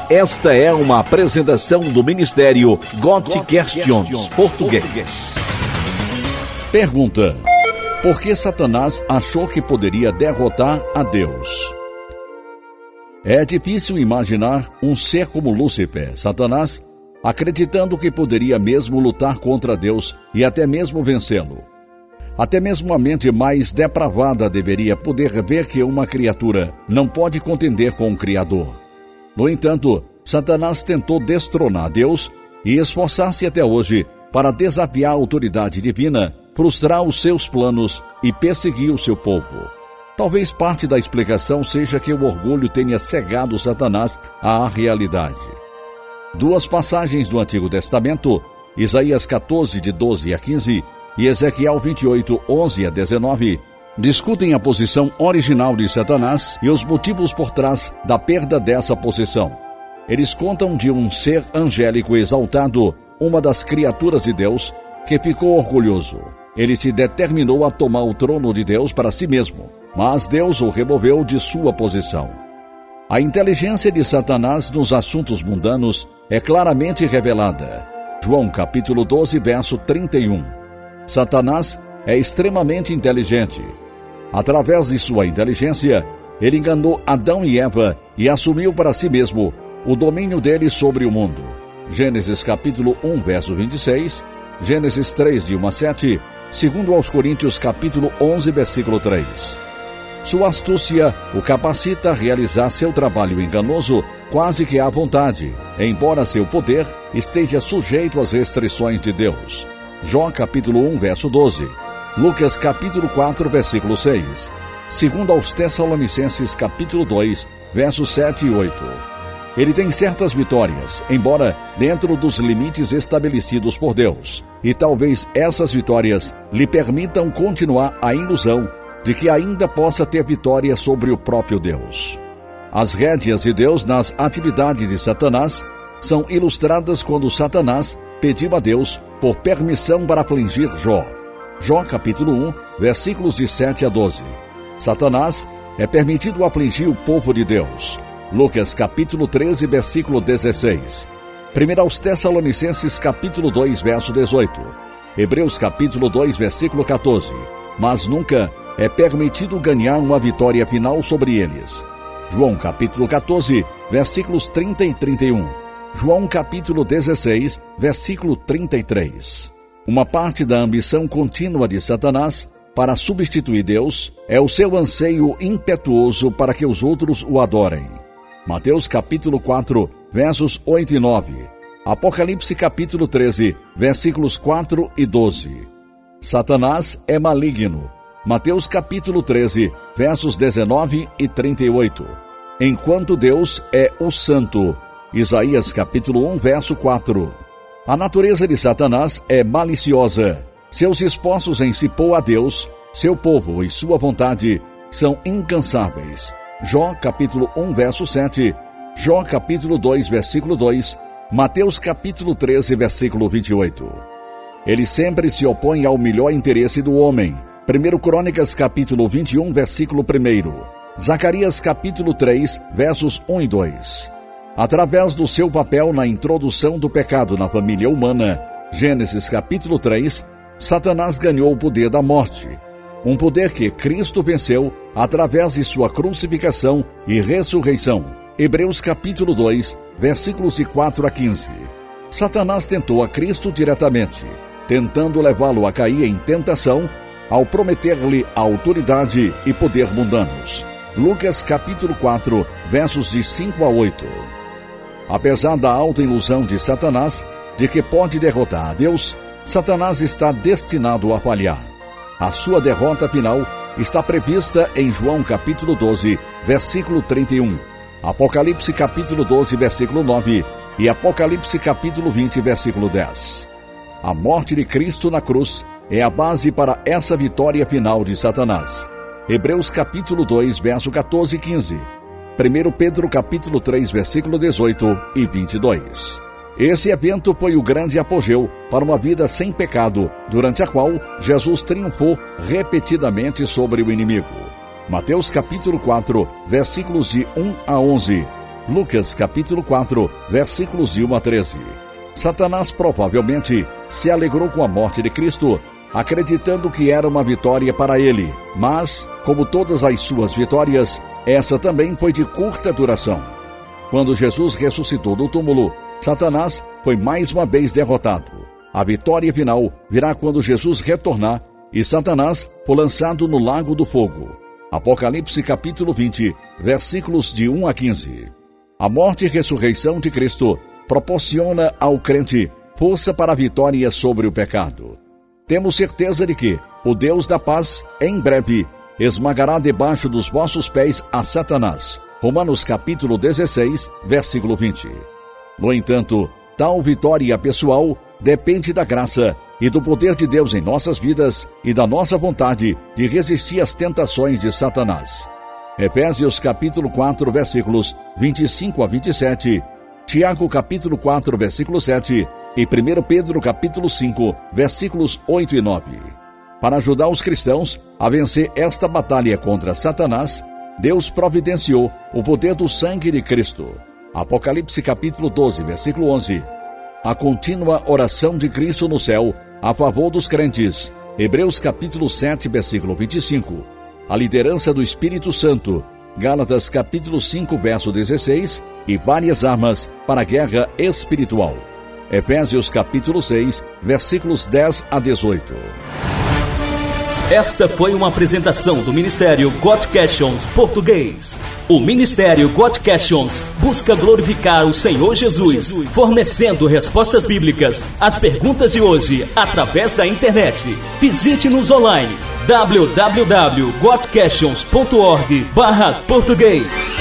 Esta é uma apresentação do Ministério God Questions Português. Pergunta: por que Satanás achou que poderia derrotar a Deus? É difícil imaginar um ser como Lúcifer, Satanás, acreditando que poderia mesmo lutar contra Deus e até mesmo vencê-lo. Até mesmo a mente mais depravada deveria poder ver que uma criatura não pode contender com o Criador. No entanto, Satanás tentou destronar Deus e esforçar-se até hoje para desafiar a autoridade divina, frustrar os seus planos e perseguir o seu povo. Talvez parte da explicação seja que o orgulho tenha cegado Satanás à realidade. Duas passagens do Antigo Testamento, Isaías 14, de 12 a 15, e Ezequiel 28, 11 a 19, discutem a posição original de Satanás e os motivos por trás da perda dessa posição. Eles contam de um ser angélico exaltado, uma das criaturas de Deus, que ficou orgulhoso. Ele se determinou a tomar o trono de Deus para si mesmo, mas Deus o removeu de sua posição. A inteligência de Satanás nos assuntos mundanos é claramente revelada. João capítulo 12, verso 31. Satanás é extremamente inteligente. Através de sua inteligência, ele enganou Adão e Eva e assumiu para si mesmo o domínio dele sobre o mundo. Gênesis capítulo 1, verso 26, Gênesis 3, de 1 a 7, segundo aos Coríntios capítulo 11, versículo 3. Sua astúcia o capacita a realizar seu trabalho enganoso quase que à vontade, embora seu poder esteja sujeito às restrições de Deus. Jó capítulo 1, verso 12, Lucas capítulo 4, versículo 6, segundo aos Tessalonicenses capítulo 2, versos 7 e 8. Ele tem certas vitórias, embora dentro dos limites estabelecidos por Deus, e talvez essas vitórias lhe permitam continuar a ilusão de que ainda possa ter vitória sobre o próprio Deus. As rédeas de Deus nas atividades de Satanás são ilustradas quando Satanás pediu a Deus por permissão para afligir Jó. Jó capítulo 1, versículos de 7 a 12. Satanás é permitido afligir o povo de Deus. Lucas capítulo 13, versículo 16. 1 aos Tessalonicenses capítulo 2, verso 18. Hebreus capítulo 2, versículo 14. Mas nunca é permitido ganhar uma vitória final sobre eles. João capítulo 14, versículos 30 e 31. João capítulo 16, versículo 33. Uma parte da ambição contínua de Satanás para substituir Deus é o seu anseio impetuoso para que os outros o adorem. Mateus capítulo 4, versos 8 e 9. Apocalipse capítulo 13, versículos 4 e 12. Satanás é maligno. Mateus capítulo 13, versos 19 e 38. Enquanto Deus é o Santo. Isaías capítulo 1, verso 4. A natureza de Satanás é maliciosa. Seus esforços em se pôr a Deus, seu povo e sua vontade são incansáveis. Jó capítulo 1, verso 7. Jó capítulo 2, versículo 2. Mateus capítulo 13, versículo 28. Ele sempre se opõe ao melhor interesse do homem. 1 Crônicas capítulo 21, versículo 1. Zacarias capítulo 3, versos 1 e 2. Através do seu papel na introdução do pecado na família humana, Gênesis capítulo 3, Satanás ganhou o poder da morte. Um poder que Cristo venceu através de sua crucificação e ressurreição. Hebreus capítulo 2, versículos de 4 a 15. Satanás tentou a Cristo diretamente, tentando levá-lo a cair em tentação ao prometer-lhe autoridade e poder mundanos. Lucas capítulo 4, versos de 5 a 8. Apesar da autoilusão de Satanás, de que pode derrotar a Deus, Satanás está destinado a falhar. A sua derrota final está prevista em João capítulo 12, versículo 31, Apocalipse capítulo 12, versículo 9 e Apocalipse capítulo 20, versículo 10. A morte de Cristo na cruz é a base para essa vitória final de Satanás. Hebreus capítulo 2, verso 14 e 15. 1 Pedro capítulo 3, versículo 18 e 22. Esse evento foi o grande apogeu para uma vida sem pecado, durante a qual Jesus triunfou repetidamente sobre o inimigo. Mateus capítulo 4, versículos de 1 a 11. Lucas capítulo 4, versículos de 1 a 13. Satanás provavelmente se alegrou com a morte de Cristo, acreditando que era uma vitória para ele, mas, como todas as suas vitórias, essa também foi de curta duração. Quando Jesus ressuscitou do túmulo, Satanás foi mais uma vez derrotado. A vitória final virá quando Jesus retornar e Satanás for lançado no lago do fogo. Apocalipse capítulo 20, versículos de 1 a 15. A morte e ressurreição de Cristo proporciona ao crente força para a vitória sobre o pecado. Temos certeza de que o Deus da paz, em breve, esmagará debaixo dos vossos pés a Satanás. Romanos capítulo 16, versículo 20. No entanto, tal vitória pessoal depende da graça e do poder de Deus em nossas vidas e da nossa vontade de resistir às tentações de Satanás. Efésios capítulo 4, versículos 25 a 27, Tiago capítulo 4, versículo 7 e 1 Pedro capítulo 5, versículos 8 e 9. Para ajudar os cristãos a vencer esta batalha contra Satanás, Deus providenciou o poder do sangue de Cristo. Apocalipse capítulo 12, versículo 11. A contínua oração de Cristo no céu a favor dos crentes. Hebreus capítulo 7, versículo 25. A liderança do Espírito Santo. Gálatas capítulo 5, verso 16. E várias armas para a guerra espiritual. Efésios capítulo 6, versículos 10 a 18. Esta foi uma apresentação do Ministério Got Questions Português. O Ministério Got Questions busca glorificar o Senhor Jesus, fornecendo respostas bíblicas às perguntas de hoje através da internet. Visite-nos online www.gotquestions.org/português.